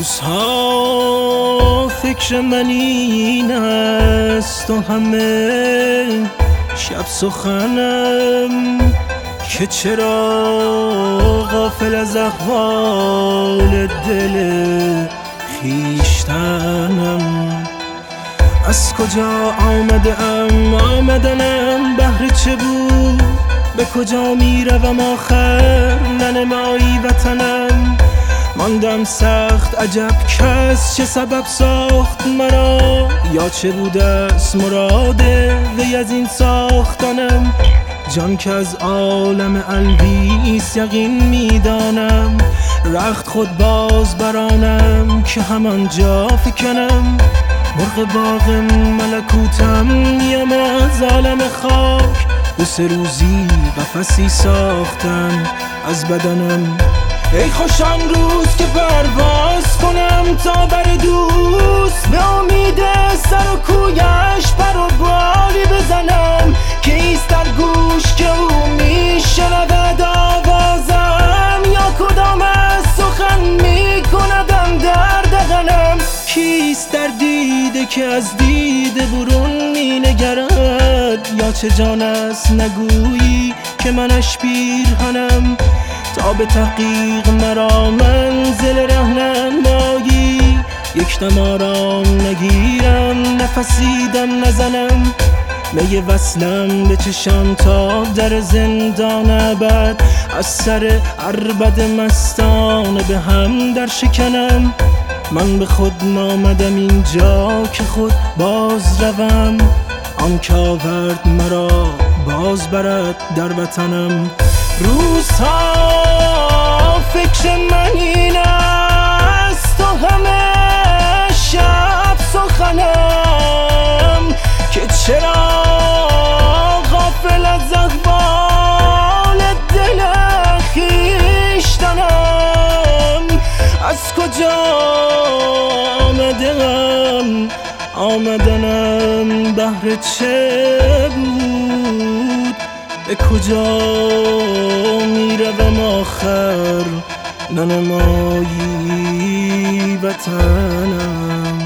روزها فکر من این است و همه شب سخنم که چرا غافل از احوال دل خویشتنم. از کجا آمدنم بهر چه بود، به کجا می روم آخر ننمایی وطنم. ماندم سخت عجب کس چه سبب ساخت مرا، یا چه بود است مراد وی از این ساختنم. جان که از عالم الویس یقین میدانم، رخت خود باز برانم که همانجا فکنم. مرغ باغ ملکوتم نیم از عالم خاک، دو سه روزی قفسی ساختن از بدنم. ای خوش آن روز که پرواز کنم تا بر دوست، به امید سر و کویش پر و بالی بزنم. که ایست در گوش که او میشنود آوازم، یا کدام از سخن میکندم در دهنم. کیست در دیده که از دیده برون مینگرد، یا چه جان است نگویی که منش پیرهنم. تا به تحقیق مرا منزل راهنمایی، یک دم آرام نگیرم نفسی دم نزنم. می وصلم بچشم تا در زندان ابد، از سر عربد مستانه به هم در شکنم. من به خود نامدم اینجا که خود باز روم، آن که آورد مرا باز برد در وطنم. روزها فکر من این است و همه شب سخنم که چرا غافل از احوال دل خویشتنم. از کجا آمدنم بهر چه بود، به کجا می روم آخر ننمایی وطنم.